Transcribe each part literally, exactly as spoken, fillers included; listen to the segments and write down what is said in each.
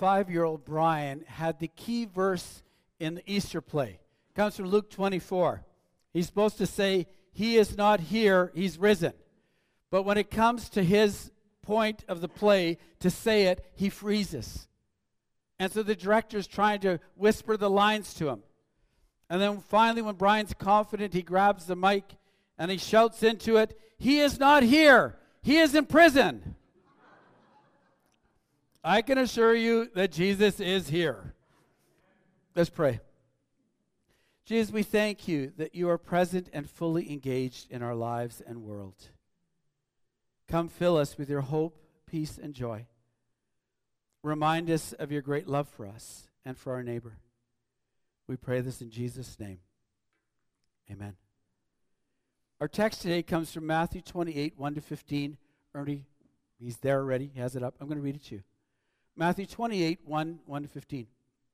five-year-old Brian had the key verse in the Easter play. It comes from Luke twenty-four. He's supposed to say, "He is not here, he's risen." But when it comes to his point of the play to say it, he freezes. And so the director's trying to whisper the lines to him. And then finally, when Brian's confident, he grabs the mic and he shouts into it, "He is not here, he is in prison." I can assure you that Jesus is here. Let's pray. Jesus, we thank you that you are present and fully engaged in our lives and world. Come fill us with your hope, peace, and joy. Remind us of your great love for us and for our neighbor. We pray this in Jesus' name. Amen. Our text today comes from Matthew twenty-eight, one to fifteen. Ernie, he's there already. He has it up. I'm going to read it to you. Matthew twenty-eight, one, one to fifteen.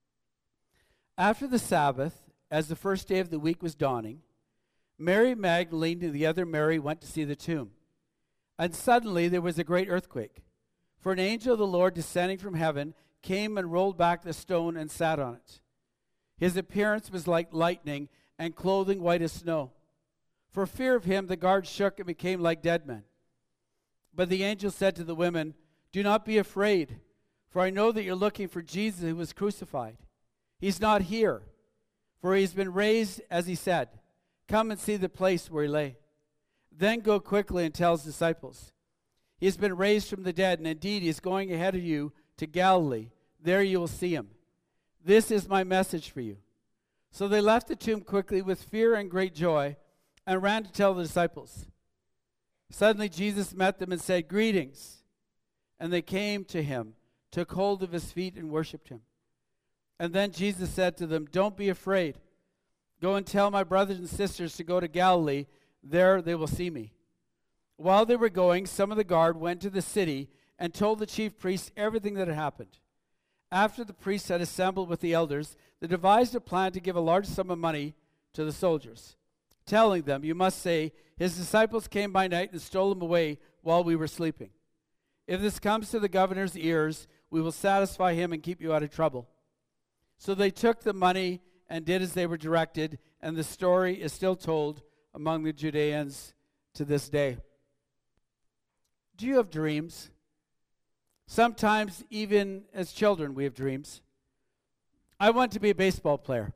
After the Sabbath, as the first day of the week was dawning, Mary Magdalene and the other Mary went to see the tomb. And suddenly there was a great earthquake, for an angel of the Lord descending from heaven came and rolled back the stone and sat on it. His appearance was like lightning, and clothing white as snow. For fear of him, the guards shook and became like dead men. But the angel said to the women, "Do not be afraid, for I know that you're looking for Jesus who was crucified. He's not here, for he's been raised as he said. Come and see the place where he lay. Then go quickly and tell his disciples, he has been raised from the dead, and indeed he is going ahead of you to Galilee. There you will see him. This is my message for you." So they left the tomb quickly with fear and great joy and ran to tell the disciples. Suddenly Jesus met them and said, "Greetings." And they came to him, took hold of his feet, and worshipped him. And then Jesus said to them, "Don't be afraid. Go and tell my brothers and sisters to go to Galilee. There they will see me." While they were going, some of the guard went to the city and told the chief priests everything that had happened. After the priests had assembled with the elders, they devised a plan to give a large sum of money to the soldiers, telling them, "You must say, his disciples came by night and stole him away while we were sleeping. If this comes to the governor's ears, we will satisfy him and keep you out of trouble." So they took the money and did as they were directed, and the story is still told among the Judeans to this day. Do you have dreams? Sometimes, even as children, we have dreams. I want to be a baseball player.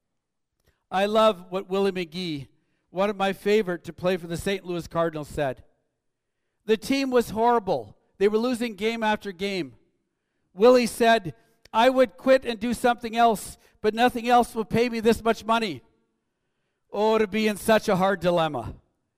I love what Willie McGee, one of my favorite to play for the Saint Louis Cardinals, said. The team was horrible. They were losing game after game. Willie said, "I would quit and do something else, but nothing else will pay me this much money." Oh, to be in such a hard dilemma.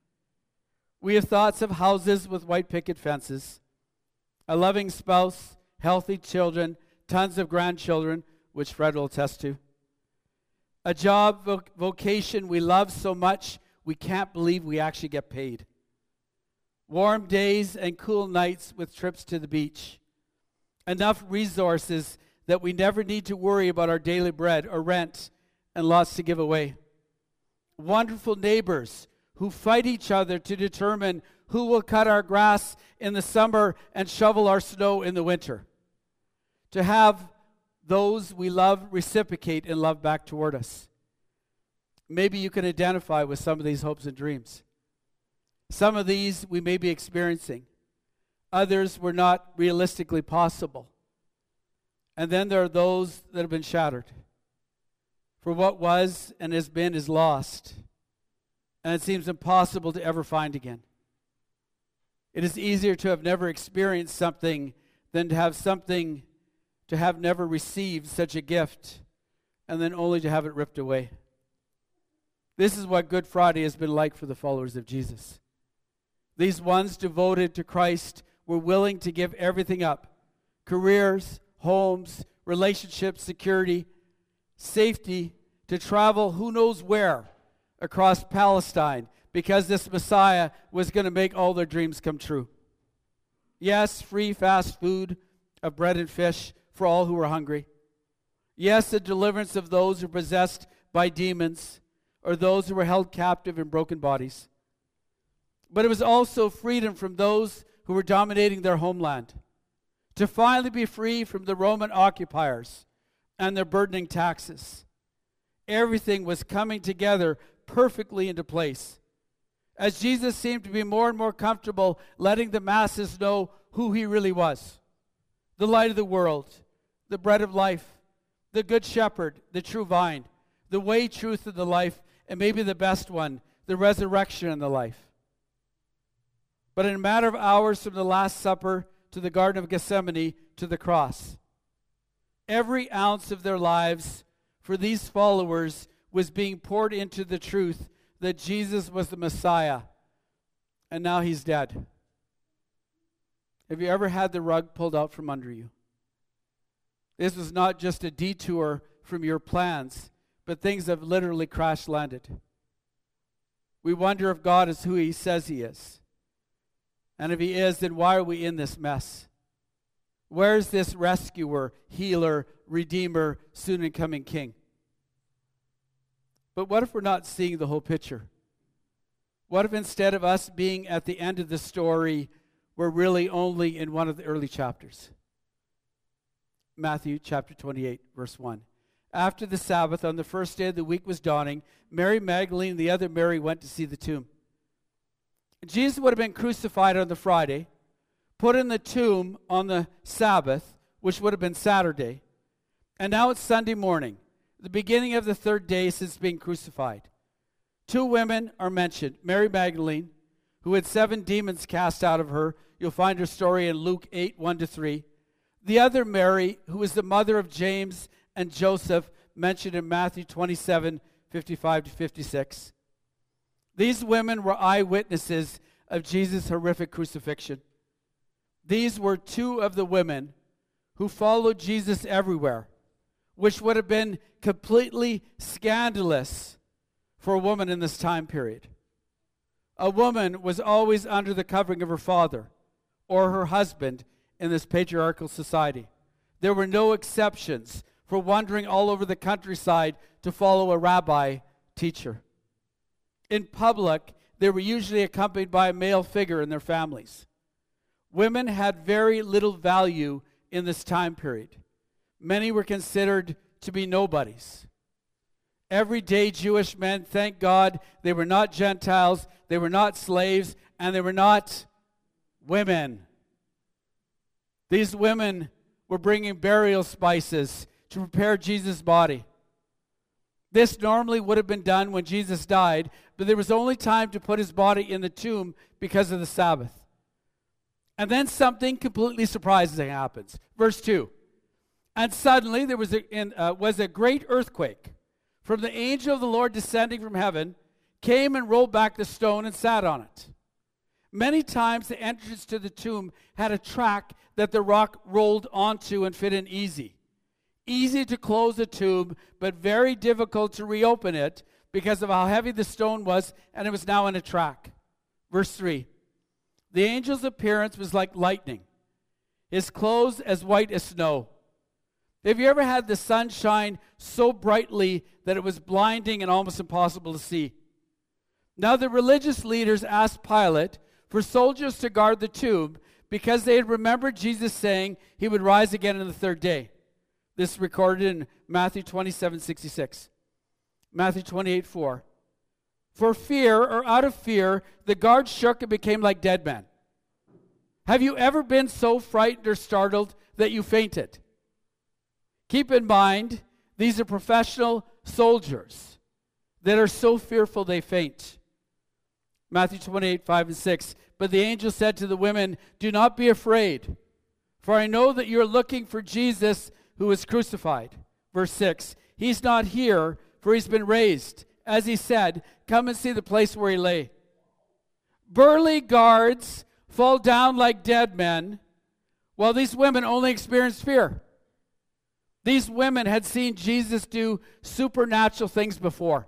We have thoughts of houses with white picket fences, a loving spouse, healthy children, tons of grandchildren, which Fred will attest to. A job voc- vocation we love so much we can't believe we actually get paid. Warm days and cool nights with trips to the beach. Enough resources that we never need to worry about our daily bread or rent, and lots to give away. Wonderful neighbors who fight each other to determine who will cut our grass in the summer and shovel our snow in the winter. To have those we love reciprocate in love back toward us. Maybe you can identify with some of these hopes and dreams. Some of these we may be experiencing. Others were not realistically possible. And then there are those that have been shattered. For what was and has been is lost. And it seems impossible to ever find again. It is easier to have never experienced something than to have something, to have never received such a gift, and then only to have it ripped away. This is what Good Friday has been like for the followers of Jesus. These ones devoted to Christ were willing to give everything up. Careers, homes, relationships, security, safety, to travel who knows where across Palestine, because this Messiah was going to make all their dreams come true. Yes, free fast food of bread and fish for all who were hungry. Yes, the deliverance of those who were possessed by demons or those who were held captive in broken bodies. But it was also freedom from those who were dominating their homeland, to finally be free from the Roman occupiers and their burdening taxes. Everything was coming together perfectly into place, as Jesus seemed to be more and more comfortable letting the masses know who he really was. The light of the world, the bread of life, the good shepherd, the true vine, the way, truth, and the life, and maybe the best one, the resurrection and the life. But in a matter of hours from the Last Supper to the Garden of Gethsemane to the cross, every ounce of their lives for these followers was being poured into the truth that Jesus was the Messiah, and now he's dead. Have you ever had the rug pulled out from under you? This was not just a detour from your plans, but things have literally crash-landed. We wonder if God is who he says he is. And if he is, then why are we in this mess? Where's this rescuer, healer, redeemer, soon and coming king? But what if we're not seeing the whole picture? What if instead of us being at the end of the story, we're really only in one of the early chapters? Matthew chapter twenty-eight, verse one. After the Sabbath, on the first day of the week was dawning, Mary Magdalene and the other Mary went to see the tomb. Jesus would have been crucified on the Friday, put in the tomb on the Sabbath, which would have been Saturday, and now it's Sunday morning, the beginning of the third day since being crucified. Two women are mentioned, Mary Magdalene, who had seven demons cast out of her. You'll find her story in Luke eight, one to three. The other Mary, who is the mother of James and Joseph, mentioned in Matthew twenty-seven, fifty-five to fifty-six. These women were eyewitnesses of Jesus' horrific crucifixion. These were two of the women who followed Jesus everywhere, which would have been completely scandalous for a woman in this time period. A woman was always under the covering of her father or her husband in this patriarchal society. There were no exceptions for wandering all over the countryside to follow a rabbi teacher. In public, they were usually accompanied by a male figure in their families. Women had very little value in this time period. Many were considered to be nobodies. Everyday Jewish men, thank God, they were not Gentiles, they were not slaves, and they were not women. These women were bringing burial spices to prepare Jesus' body. This normally would have been done when Jesus died, but there was only time to put his body in the tomb because of the Sabbath. And then something completely surprising happens. Verse two. And suddenly there was a, in, uh, was a great earthquake. From the angel of the Lord descending from heaven, came and rolled back the stone and sat on it. Many times the entrance to the tomb had a track that the rock rolled onto and fit in easy. Easy to close the tomb, but very difficult to reopen it because of how heavy the stone was, and it was now in a track. Verse three. The angel's appearance was like lightning, his clothes as white as snow. Have you ever had the sun shine so brightly that it was blinding and almost impossible to see? Now the religious leaders asked Pilate for soldiers to guard the tomb because they had remembered Jesus saying he would rise again on the third day. This is recorded in Matthew twenty-seven, sixty-six. Matthew twenty-eight, four. For fear, or out of fear, the guards shook and became like dead men. Have you ever been so frightened or startled that you fainted? Keep in mind, these are professional soldiers that are so fearful they faint. Matthew twenty-eight, five and six. But the angel said to the women, do not be afraid, for I know that you are looking for Jesus who was crucified. Verse six. He's not here, for he's been raised. As he said, come and see the place where he lay. Burly guards fall down like dead men, while these women only experienced fear. These women had seen Jesus do supernatural things before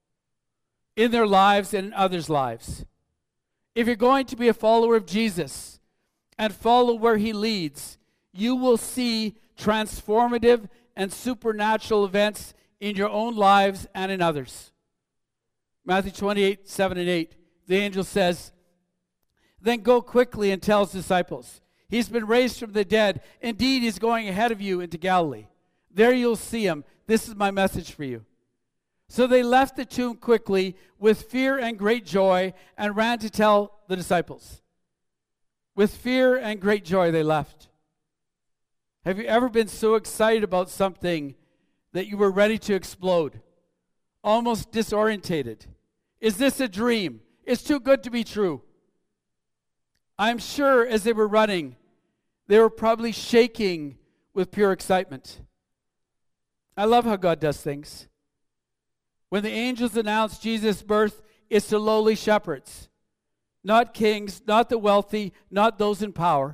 in their lives and in others' lives. If you're going to be a follower of Jesus and follow where he leads, you will see transformative and supernatural events in your own lives and in others. Matthew twenty-eight, seven and eight, the angel says, then go quickly and tell his disciples, He's been raised from the dead. Indeed, he's going ahead of you into Galilee. There you'll see him. This is my message for you." So they left the tomb quickly with fear and great joy and ran to tell the disciples. With fear and great joy they left. Have you ever been so excited about something that you were ready to explode? Almost disorientated? Is this a dream? It's too good to be true. I'm sure as they were running, they were probably shaking with pure excitement. I love how God does things. When the angels announced Jesus' birth, it's to lowly shepherds, not kings, not the wealthy, not those in power.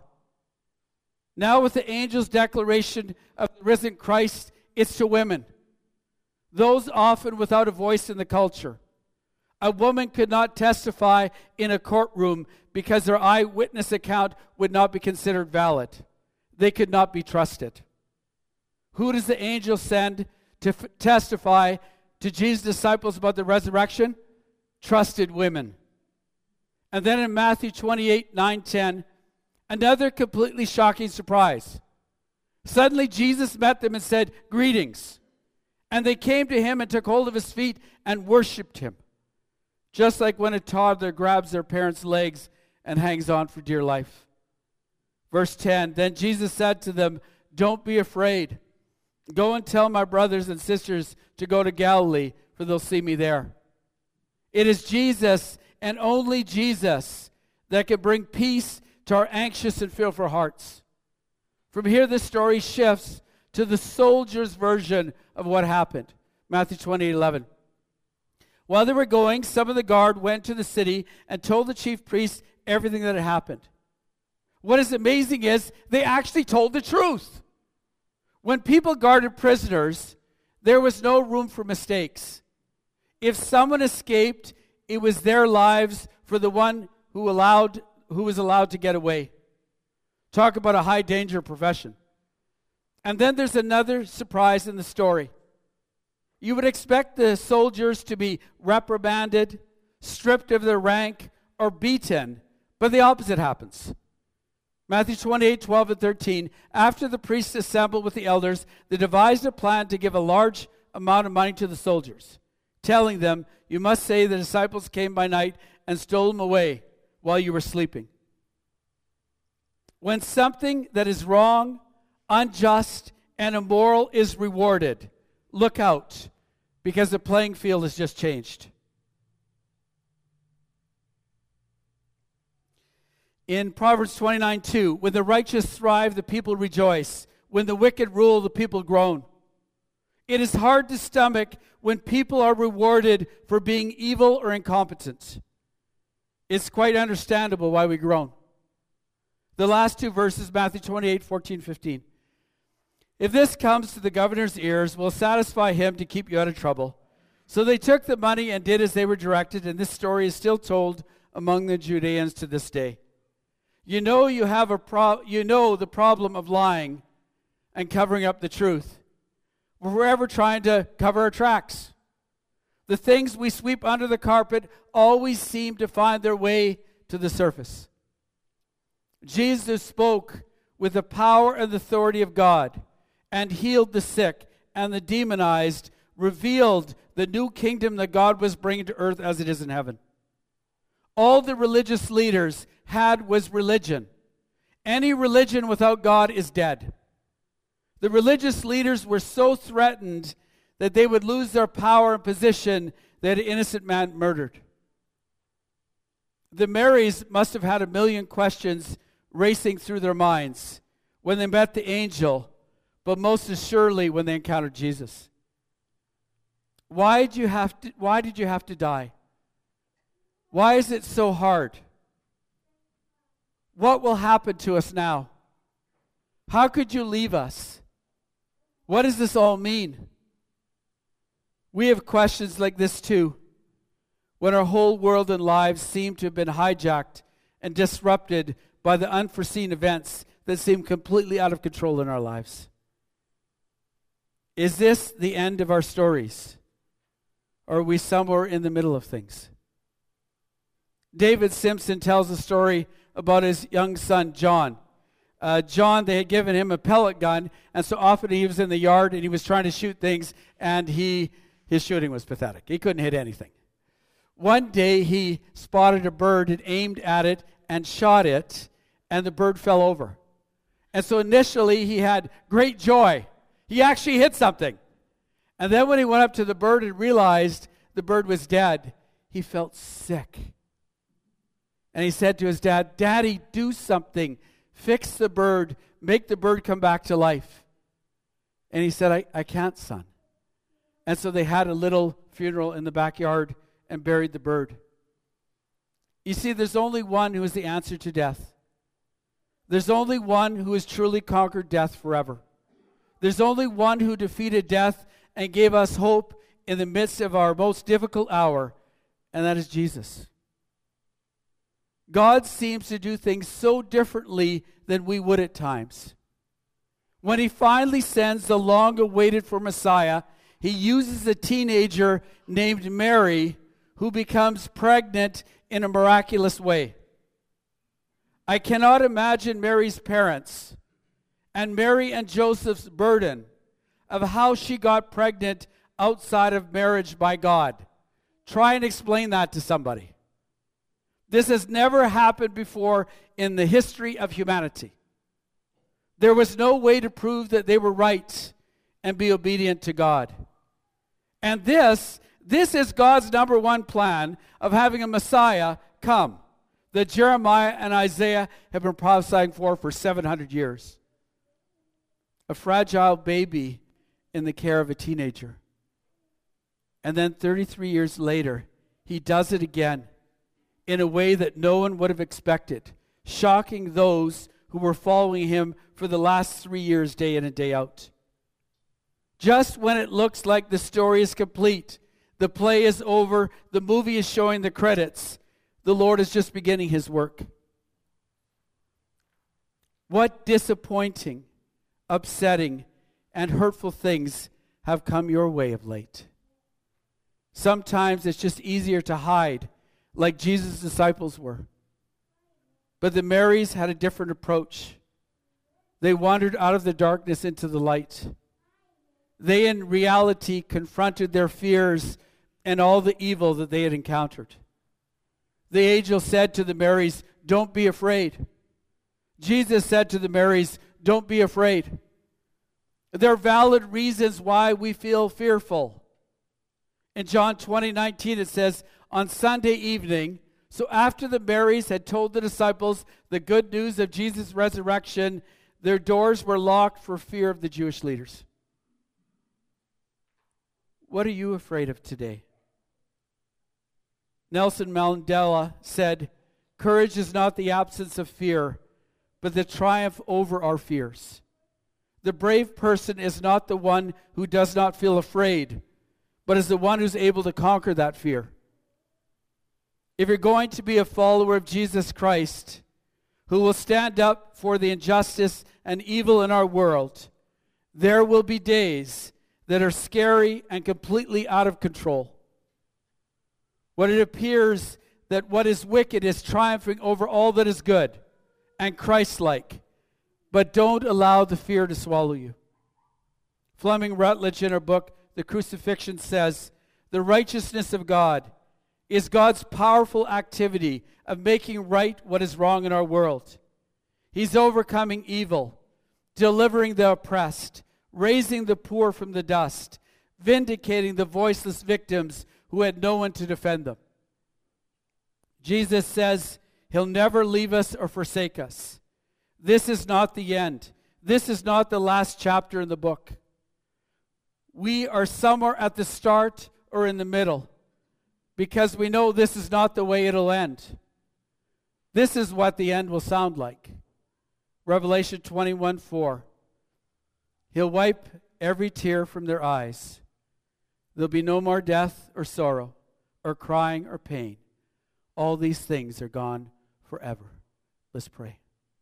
Now with the angel's declaration of the risen Christ, it's to women, those often without a voice in the culture. A woman could not testify in a courtroom because their eyewitness account would not be considered valid. They could not be trusted. Who does the angel send to f- testify to Jesus' disciples about the resurrection? Trusted women. And then in Matthew twenty-eight, nine, ten, another completely shocking surprise. Suddenly Jesus met them and said, "Greetings." And they came to him and took hold of his feet and worshiped him. Just like when a toddler grabs their parents' legs and hangs on for dear life. Verse ten, then Jesus said to them, "Don't be afraid. Go and tell my brothers and sisters to go to Galilee, for they'll see me there." It is Jesus and only Jesus that can bring peace to our anxious and fearful hearts. From here, the story shifts to the soldiers' version of what happened. Matthew twenty-eight, eleven. While they were going, some of the guard went to the city and told the chief priests everything that had happened. What is amazing is they actually told the truth. When people guarded prisoners, there was no room for mistakes. If someone escaped, it was their lives for the one who allowed who was allowed to get away. Talk about a high danger profession. And then there's another surprise in the story. You would expect the soldiers to be reprimanded, stripped of their rank, or beaten, but the opposite happens. Matthew twenty-eight, twelve and thirteen, after the priests assembled with the elders, they devised a plan to give a large amount of money to the soldiers, telling them, "You must say the disciples came by night and stole them away while you were sleeping." When something that is wrong, unjust, and immoral is rewarded, look out, because the playing field has just changed. In Proverbs twenty-nine, two, when the righteous thrive, the people rejoice. When the wicked rule, the people groan. It is hard to stomach when people are rewarded for being evil or incompetent. It's quite understandable why we groan. The last two verses, Matthew twenty-eight, fourteen, fifteen. If this comes to the governor's ears, we'll satisfy him to keep you out of trouble. So they took the money and did as they were directed, and this story is still told among the Judeans to this day. You know you have a pro- you know the problem of lying and covering up the truth. We're ever trying to cover our tracks. The things we sweep under the carpet always seem to find their way to the surface. Jesus spoke with the power and authority of God and healed the sick and the demonized, revealed the new kingdom that God was bringing to earth as it is in heaven. All the religious leaders had was religion. Any religion without God is dead. The religious leaders were so threatened that they would lose their power and position that an innocent man murdered. The Marys must have had a million questions racing through their minds when they met the angel, but most assuredly when they encountered Jesus. Why did you have to, why did you have to die? Why is it so hard? What will happen to us now? How could you leave us? What does this all mean? We have questions like this too, when our whole world and lives seem to have been hijacked and disrupted by the unforeseen events that seem completely out of control in our lives. Is this the end of our stories? Or are we somewhere in the middle of things? David Simpson tells a story about his young son, John. uh, John, they had given him a pellet gun, and so often he was in the yard and he was trying to shoot things, and he his shooting was pathetic. He couldn't hit anything. One day he spotted a bird and aimed at it and shot it, and the bird fell over. And so initially he had great joy. He actually hit something. And then when he went up to the bird and realized the bird was dead, he felt sick. And he said to his dad, "Daddy, do something. Fix the bird. Make the bird come back to life." And he said, I, I can't, son. And so they had a little funeral in the backyard and buried the bird. You see, there's only one who is the answer to death. There's only one who has truly conquered death forever. There's only one who defeated death and gave us hope in the midst of our most difficult hour, and that is Jesus. God seems to do things so differently than we would at times. When he finally sends the long-awaited for Messiah, he uses a teenager named Mary who becomes pregnant in a miraculous way. I cannot imagine Mary's parents and Mary and Joseph's burden of how she got pregnant outside of marriage by God. Try and explain that to somebody. This has never happened before in the history of humanity. There was no way to prove that they were right and be obedient to God. And this, this is God's number one plan of having a Messiah come that Jeremiah and Isaiah have been prophesying for for seven hundred years. A fragile baby in the care of a teenager. And then thirty-three years later, he does it again in a way that no one would have expected, shocking those who were following him for the last three years, day in and day out. Just when it looks like the story is complete, the play is over, the movie is showing the credits, the Lord is just beginning his work. What disappointing, upsetting, and hurtful things have come your way of late? Sometimes it's just easier to hide, like Jesus' disciples were. But the Marys had a different approach. They wandered out of the darkness into the light. They, in reality, confronted their fears and all the evil that they had encountered. The angel said to the Marys, "Don't be afraid." Jesus said to the Marys, "Don't be afraid." There are valid reasons why we feel fearful. In John twenty nineteen, it says, on Sunday evening, so after the Marys had told the disciples the good news of Jesus' resurrection, their doors were locked for fear of the Jewish leaders. What are you afraid of today? Nelson Mandela said, "Courage is not the absence of fear, but the triumph over our fears. The brave person is not the one who does not feel afraid, but is the one who's able to conquer that fear." If you're going to be a follower of Jesus Christ, who will stand up for the injustice and evil in our world, there will be days that are scary and completely out of control. When it appears that what is wicked is triumphing over all that is good and Christ-like, but don't allow the fear to swallow you. Fleming Rutledge, in her book, The Crucifixion, says, "The righteousness of God is God's powerful activity of making right what is wrong in our world. He's overcoming evil, delivering the oppressed, raising the poor from the dust, vindicating the voiceless victims who had no one to defend them." Jesus says he'll never leave us or forsake us. This is not the end. This is not the last chapter in the book. We are somewhere at the start or in the middle, because we know this is not the way it'll end. This is what the end will sound like. Revelation twenty-one four. He'll wipe every tear from their eyes. There'll be no more death or sorrow or crying or pain. All these things are gone forever. Let's pray.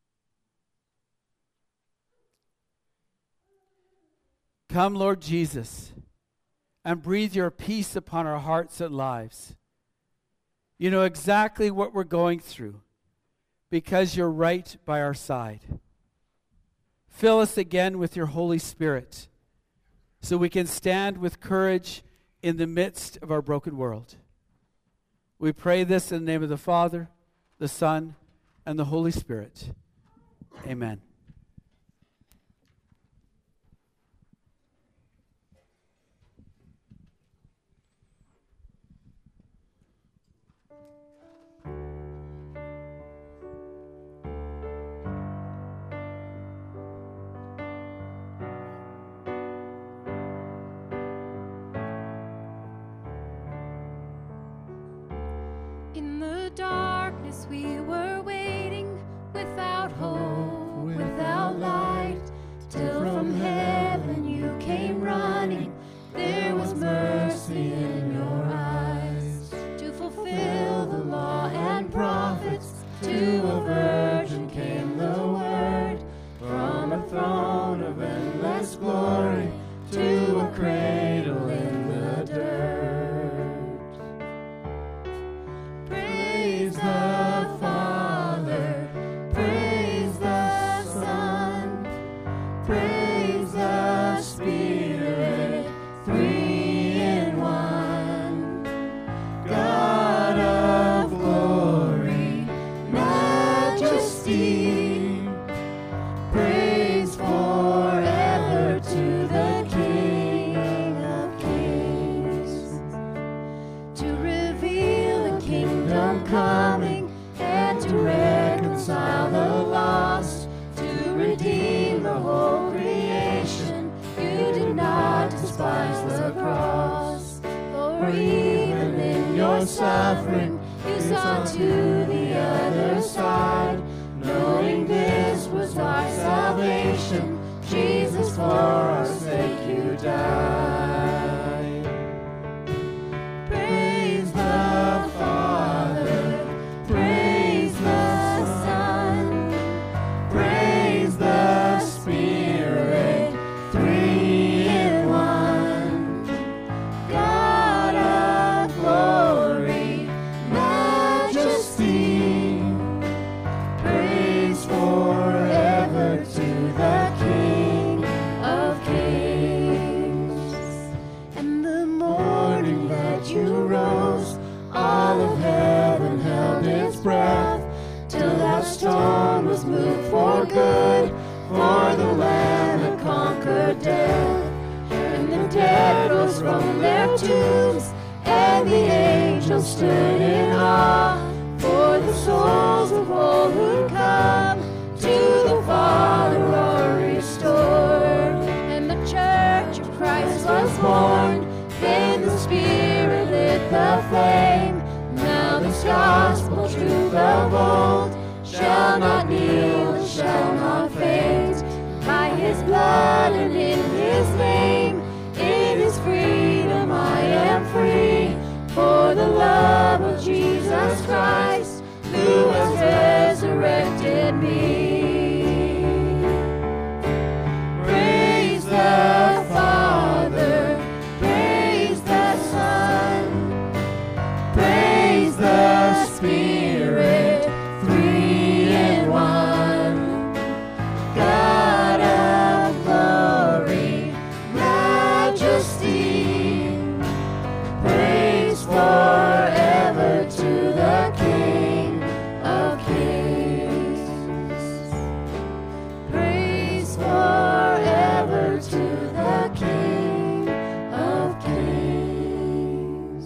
Come, Lord Jesus, and breathe your peace upon our hearts and lives. You know exactly what we're going through because you're right by our side. fill us again with your Holy Spirit so we can stand with courage in the midst of our broken world. We pray this in the name of the Father, the Son, and the Holy Spirit. Amen. In the darkness we were waiting, without hope, without light, till from heaven you came running. There was mercy in your eyes, to fulfill the law and prophets. To a virgin came the word, from a throne of endless glory, to a cradle in the dirt. Praise the Father, praise the Son, praise the Spirit, three in one. God of glory, majesty, praise forever to the King of Kings. To reveal the kingdom coming, and to reconcile the lost, to redeem the whole creation. You did not despise the cross, for even in your suffering you saw to the other side, knowing this was our salvation. Jesus, for our sake you died. Praise the Father, praise the Son, praise the Spirit, three in one. God of glory, majesty, praise forever to the King of Kings. And the morning that you rose, all of heaven held its breath, till that stone was moved for good, for the Lamb had conquered death. And the dead rose from their tombs, and the angels stood in awe, for the souls of all who come to the Father are restored. And the church of Christ was born, then the Spirit lit the flame. Now this gospel truth of old shall not kneel and shall not faint. By his blood and in his name, in his freedom I am free, for the love of Jesus Christ, who has resurrected me. Praise the Father, praise the Son, praise the Spirit, three in one. God of glory, majesty, praise forever to the King of Kings. Praise forever to the King of Kings.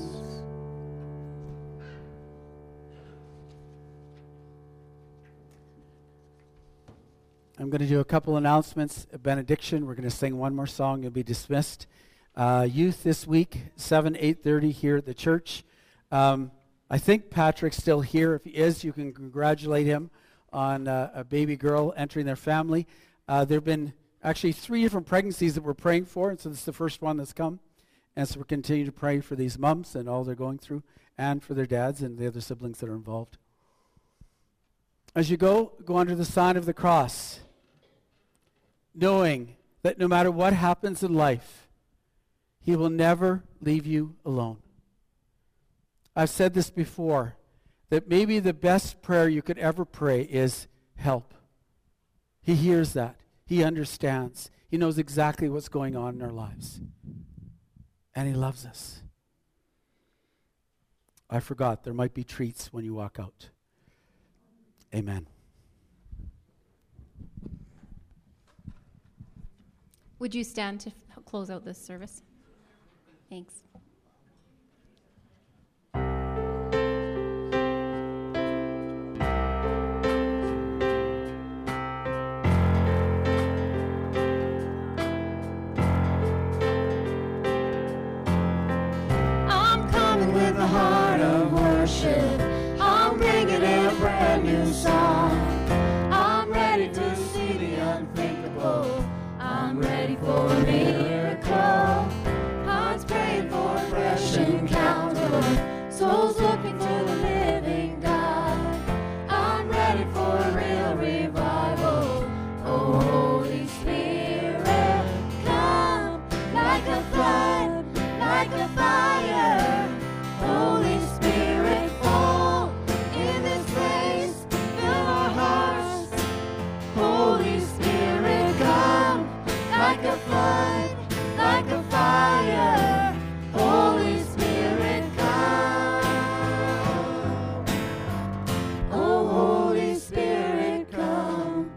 I'm going to do a couple announcements, a benediction. We're going to sing one more song. You'll be dismissed. Uh, youth this week, seven, eight thirty here at the church. Um, I think Patrick's still here. If he is, you can congratulate him on uh, a baby girl entering their family. Uh, there have been actually three different pregnancies that we're praying for, and so this is the first one that's come. And so we're continuing to pray for these moms and all they're going through, and for their dads and the other siblings that are involved. As you go, go under the sign of the cross, knowing that no matter what happens in life, he will never leave you alone. I've said this before, that maybe the best prayer you could ever pray is help. He hears that. He understands. He knows exactly what's going on in our lives. And he loves us. I forgot, there might be treats when you walk out. Amen. Would you stand to f- close out this service? Thanks. I'm coming with a heart of worship. I'm bringing a brand new song. I'm ready to see the unthinkable. I'm ready for a miracle. Hearts praying for a fresh encounter. Souls looking to the living God. I'm ready for a real revival. Oh, Holy Spirit, come like a flood, like a fire. Holy Spirit, fall in this place. Fill our hearts. Holy Spirit, come like a flood, like a fire. Holy Spirit, come. Oh, Holy Spirit, come.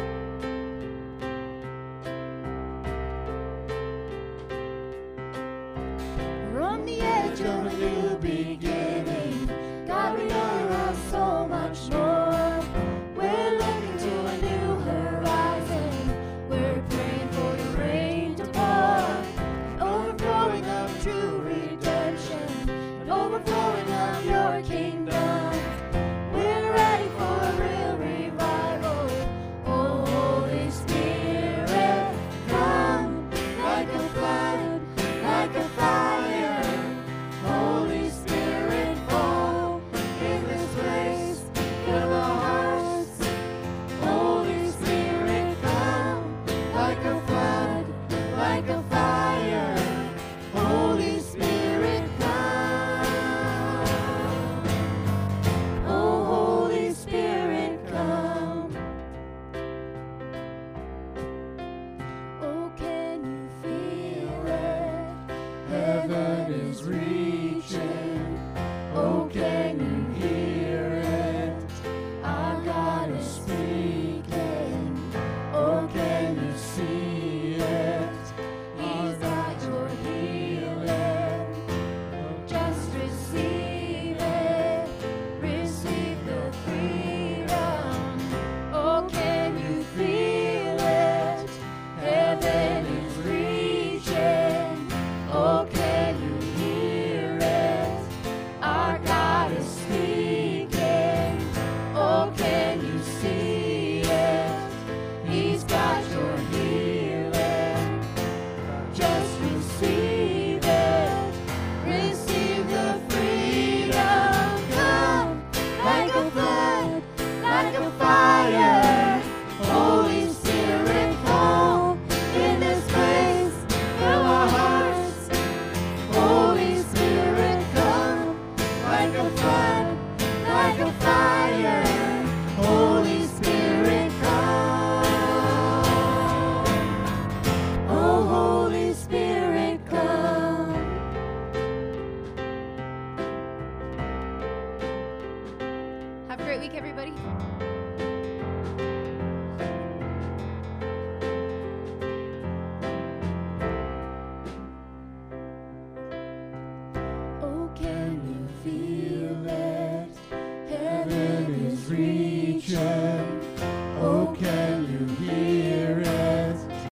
We're on the edge of a new beginning. God, we know you have so much more. We're looking to a new horizon. We're praying for the rain to pour. Overflowing of true redemption. An overflowing of your kingdom. We're ready for a real revival. Oh, Holy Spirit, come like a flood, like a fire. Holy Spirit, fall in this place. Fill our hearts. Holy Spirit, come like a flood, like a fire. Holy Spirit, come. Oh, Holy Spirit, come. Oh, can you feel it? Heaven is reaching. Oh, can you hear it? Our God is speaking. Oh, can you see